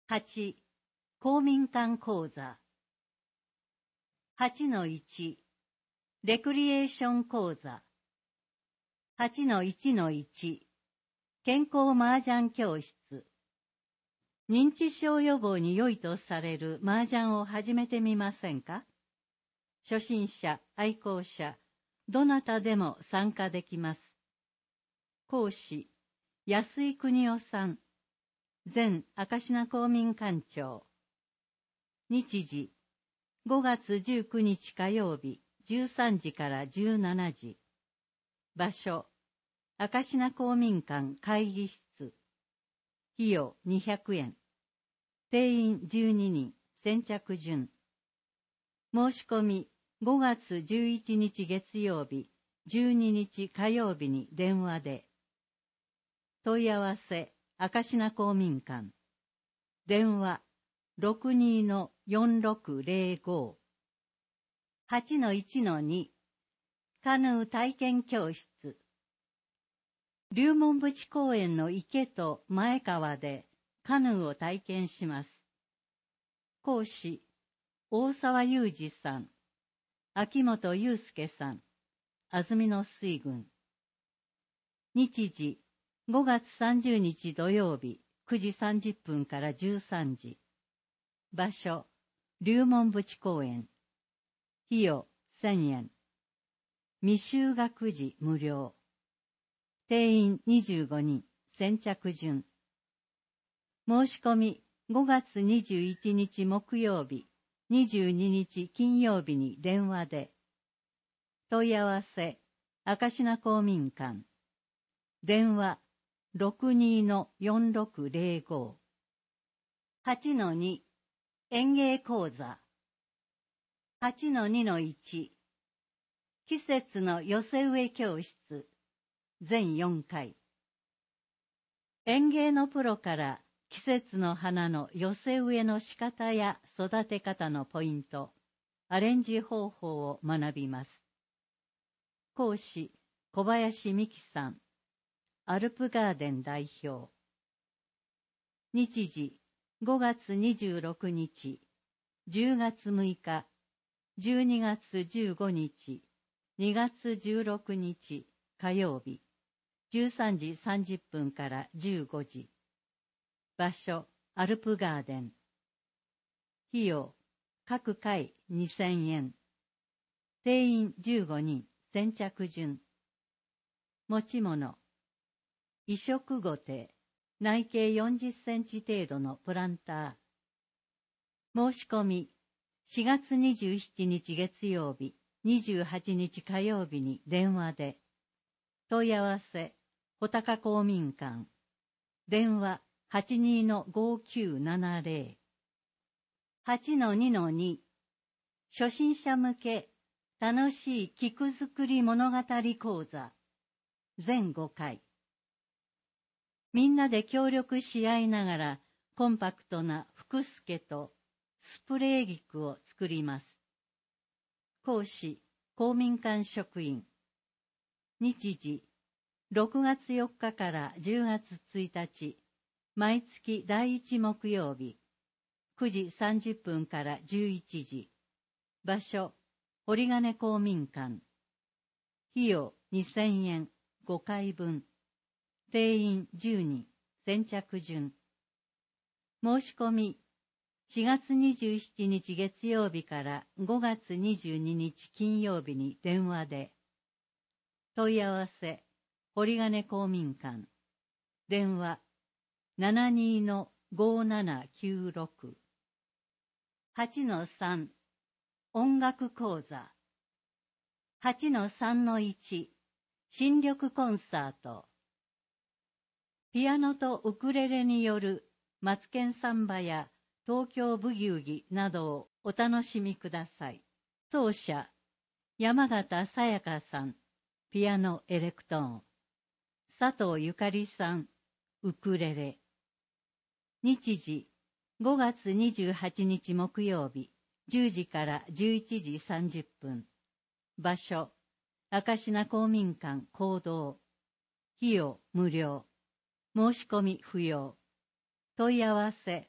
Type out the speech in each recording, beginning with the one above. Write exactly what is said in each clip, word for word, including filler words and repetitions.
はち、公民館講座。はちのいち、レクリエーション講座。はちのいちのいち、健康麻雀教室。認知症予防に良いとされる麻雀を始めてみませんか？初心者、愛好者、どなたでも参加できます。講師、安井邦夫さん。前明石名公民館長。日時、ごがつじゅうくにち火曜日、じゅうさんじからじゅうしちじ。場所、明石名公民館会議室。費用にひゃくえん。定員じゅうににん、先着順。申し込み、ごがつじゅういちにち月曜日、じゅうににち火曜日に電話で。問い合わせ、明石名公民館。電話、ろくにのよんろくぜろご。はちのいちのに、カヌー体験教室。龍門淵公園の池と前川でカヌーを体験します。講師、大沢裕二さん、秋元祐介さん、安曇野水軍。日時、ごがつさんじゅうにち土曜日、くじさんじゅっぷんからじゅうさんじ。場所、龍門淵公園。費用、せんえん。未就学児無料。定員にじゅうごにん、先着順。申し込み、ごがつにじゅういちにち木曜日、にじゅうににち金曜日に電話で。問い合わせ、明石名公民館。電話、ろくにのよんろくぜろご。はちのに、園芸講座。はちのにのいち、季節の寄せ植え教室。全よんかい。園芸のプロから季節の花の寄せ植えの仕方や育て方のポイント、アレンジ方法を学びます。講師、小林美希さん。アルプガーデン代表。日時、ごがつにじゅうろくにち、じゅうがつむいか、じゅうにがつじゅうごにち、にがつじゅうろくにち火曜日、じゅうさんじさんじゅっぷんからじゅうごじ。場所、アルプガーデン。費用、各回にせんえん。定員じゅうごにん、先着順。持ち物。移植ごてい、内径よんじゅっセンチ程度のプランター。申し込み、しがつにじゅうしちにち月曜日、にじゅうはちにち火曜日に電話で。問い合わせ、穂高公民館。電話、はちにのごきゅうななぜろ。はちのにのに、初心者向け、楽しい菊作り物語講座。全ごかい。みんなで協力し合いながら、コンパクトな福助とスプレー菊を作ります。講師、公民館職員。日時、ろくがつよっかからじゅうがつついたち、毎月だいいち木曜日、くじさんじゅっぷんからじゅういちじ。場所、堀金公民館。費用にせんえん、ごかいぶん。定員じゅうにん、先着順。申し込み、しがつにじゅうしちにち月曜日からごがつにじゅうににち金曜日に電話で。問い合わせ、堀金公民館。電話、ななにのごななきゅうろく。はちのさん、音楽講座。はちのさんのいち、新緑コンサート。ピアノとウクレレによるマツケンサンバや東京ブギウギなどをお楽しみください。奏者、山形さやかさん、ピアノエレクトーン。佐藤ゆかりさん、ウクレレ。日時、ごがつにじゅうはちにち木曜日、じゅうじからじゅういちじさんじゅっぷん。場所、明石名公民館講堂。費用無料。申し込み不要。問い合わせ、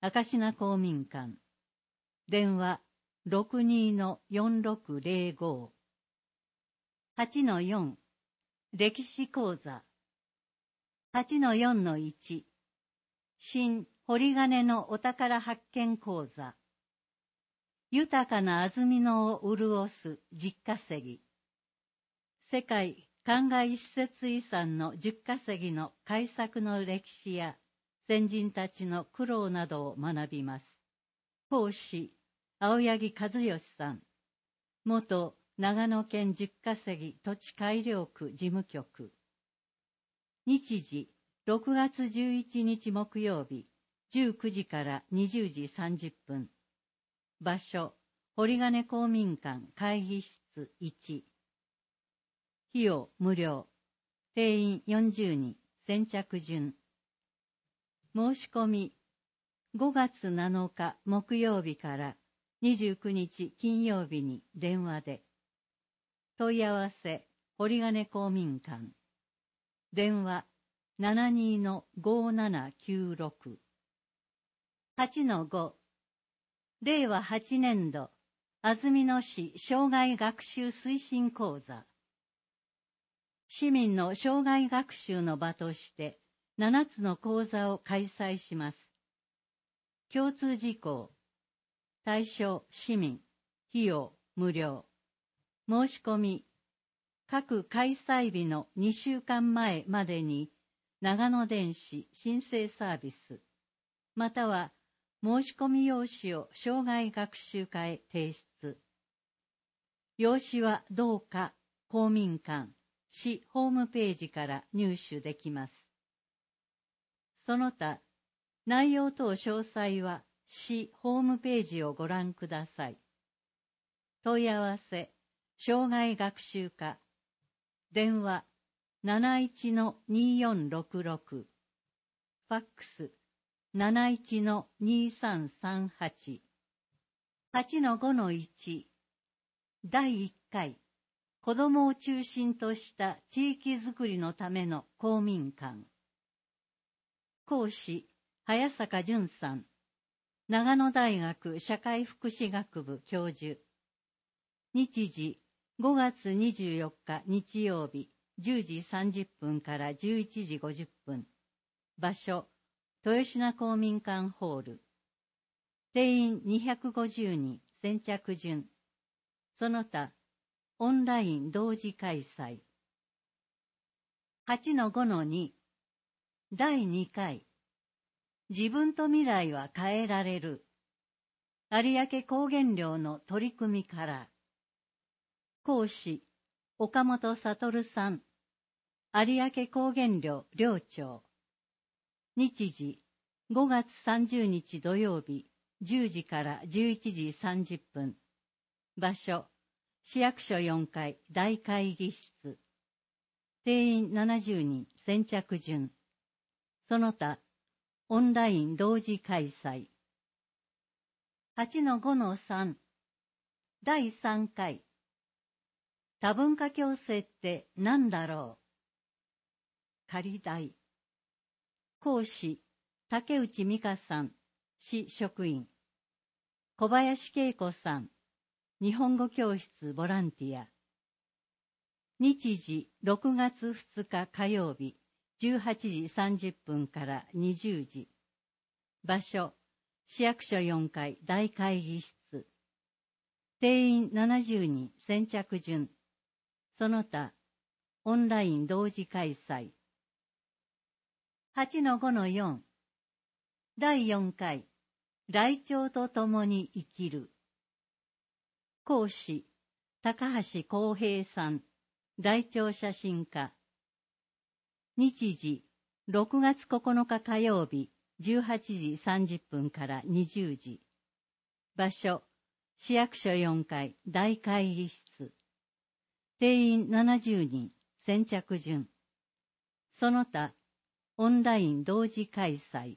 明石名公民館。電話 ろくにーよんろくぜろご。はちのよん、歴史講座。はちのよんのいち、新堀金のお宝発見講座。豊かな安曇野を潤す十稼ぎ。世界灌漑施設遺産の十稼ぎの開削の歴史や先人たちの苦労などを学びます。講師、青柳和義さん。元長野県十稼ぎ土地改良区事務局。日時、ろくがつじゅういちにち木曜日、じゅうくじからにじゅうじさんじゅっぷん。場所、堀金公民館会議室いち。費用無料。定員よんじゅうにん、先着順。申し込み、ごがつなのか木曜日からにじゅうくにち金曜日に電話で。問い合わせ、堀金公民館。電話 ななにーごーななきゅうろく。はちのご、れいわはちねんど、安曇野市障害学習推進講座。市民の障害学習の場としてななつの講座を開催します。共通事項。対象市民。費用無料。申し込み。各開催日のにしゅうかんまえまでに長野電子申請サービス、または申し込み用紙を障害学習課へ提出。用紙はどうか公民館、市ホームページから入手できます。その他、内容等詳細は市ホームページをご覧ください。問い合わせ、障害学習課。電話 なないちのにーよんろくろく。ファックス なないちのにーさんさんはち。はちのごのいち。だいいっかい、子どもを中心とした地域づくりのための公民館。講師、早坂淳さん。長野大学社会福祉学部教授。日時、ごがつにじゅうよっか日曜日、じゅうじさんじゅっぷんからじゅういちじごじゅっぷん。場所、豊品公民館ホール。定員にひゃくごじゅうにん、先着順。その他、オンライン同時開催。はちのごのに、だいにかい。自分と未来は変えられる。有明高原寮の取り組みから。講師、岡本悟さん。有明高原寮寮長。日時、ごがつさんじゅうにち土曜日、じゅうじからじゅういちじさんじゅっぷん。場所、市役所よんかい大会議室。定員ななじゅうにん、先着順。その他、オンライン同時開催。はちのごのさん。だいさんかい。多文化共生って何だろう。仮題。講師、竹内美香さん、市職員。小林恵子さん、日本語教室ボランティア。日時、ろくがつふつか火曜日、じゅうはちじさんじゅっぷんからにじゅうじ。場所、市役所よんかい大会議室。定員ななじゅうにん、先着順。その他、オンライン同時開催。はちのごのよん。だいよんかい、ライチョウと共に生きる。講師、高橋光平さん、ライチョウ写真家。日時、ろくがつここのか火曜日、じゅうはちじさんじゅっぷんからにじゅうじ。場所、市役所よんかい大会議室。定員ななじゅうにん、先着順。その他、オンライン同時開催。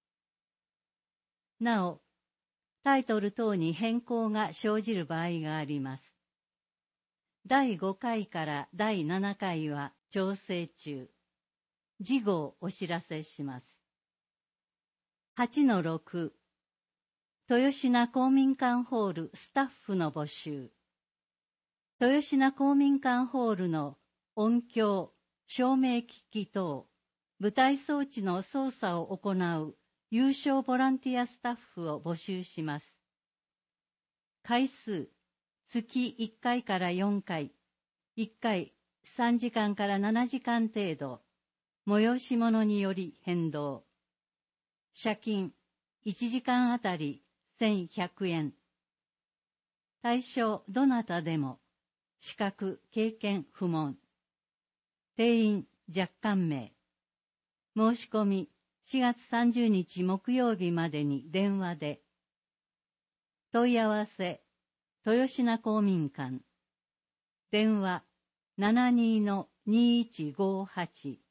なお、タイトル等に変更が生じる場合があります。だいごかいからだいななかいは調整中。次号お知らせします。はちのろく、 豊品公民館ホールスタッフの募集。豊品公民館ホールの音響、照明機器等、舞台装置の操作を行う有償ボランティアスタッフを募集します。回数、月いっかいからよんかい、いっかいさんじかんからななじかん程度、催し物により変動。謝金、いちじかんあたりせんひゃくえん。対象どなたでも、資格、経験不問。定員若干名。申し込みしがつさんじゅうにち木曜日までに電話で。問い合わせ、豊品公民館。電話 ななにーのにいちごはち。